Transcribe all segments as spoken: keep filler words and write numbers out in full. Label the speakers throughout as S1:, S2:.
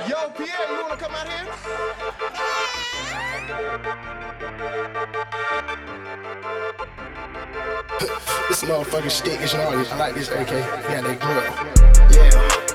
S1: Yo, Pierre, you wanna come out here?
S2: This motherfucking stick is noise. I like this A K. Yeah, they grill. Yeah.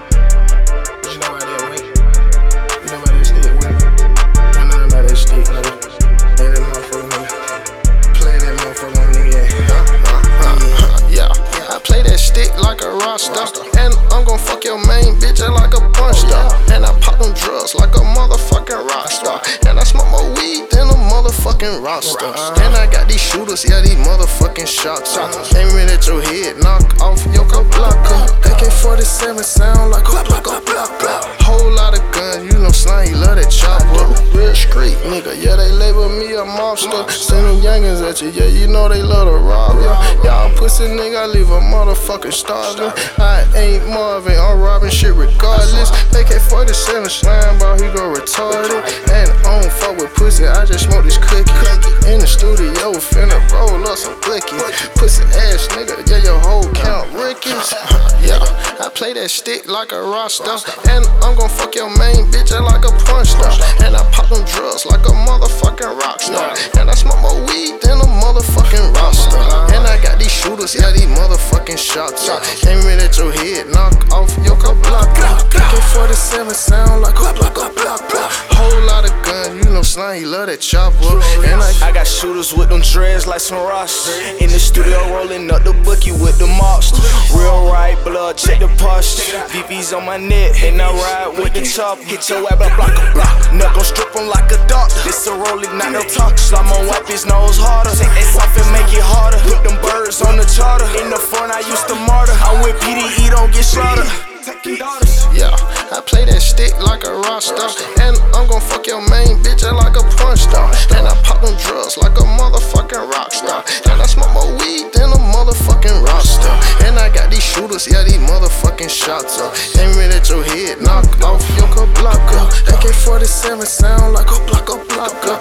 S2: But you know why they wait? You know why that stick wait? You know about that stick, nigga. Play that motherfucker, nigga. Play that motherfucker on nigga. Yeah. Uh, uh, uh, yeah. I play that stick like a roster. And I'm gon' fuck your main bitch like a punch star. And I pop them drugs like a motherfucking rock star. And I smoke more weed than a motherfucking roster. And I got these shooters, yeah, these motherfucking shots. Aiming at your head, knock off your blocker. A K forty-seven sound like a block, a block, block. Whole lot of guns, you know Slime, he love that chopper. Real street nigga, yeah, they label me a mobster. Send them youngins at you, yeah, you know they love to rob ya. Y'all pussy nigga, I leave a motherfucking starving. I ain't Marvin, I'm robbing shit regardless. A K forty-seven slime ball, he go retarded. And I don't fuck with pussy, I just smoke this cookie. In the studio, finna roll up some blicky. Pussy ass nigga, yeah, your whole count rickies. Yeah, I play that stick like a roster. And I'm gon' fuck your main bitch like a punch star. And I pop them drugs like a motherfucking rock star. And I smoke more weed than a motherfucking roster. And I got these shooters, yeah, these motherfucking shots. Aiming at your head, knock off your block. A K forty-seven sound like a block, a block, block. Whole lot of guns, you know Slime, he love that chopper. And I,
S3: I got shooters with them dreads like some Ross. In the studio rolling up the bookie with the monster. Real right blood, check the posture. V V's on my neck, and I ride with the chop. Hit your web block, block, block. Knuckle strip him like a doctor. This a rolling, not no talk. Slime on wipe his nose harder. Take that soft and make it harder. Put them birds on the charter. In the front, I used to martyr. I'm with P D E, don't get slaughtered.
S2: Yeah, I play that stick like a roster. And I'm gon' fuck your main bitch like a punch star. And I pop them drugs like a motherfucking rock star. And I smoke more weed than a motherfucking roster. And I got these shooters, yeah, these motherfucking shots up. Aiming at your head, knock off your blocker. A K forty-seven sound like a block, a blocker.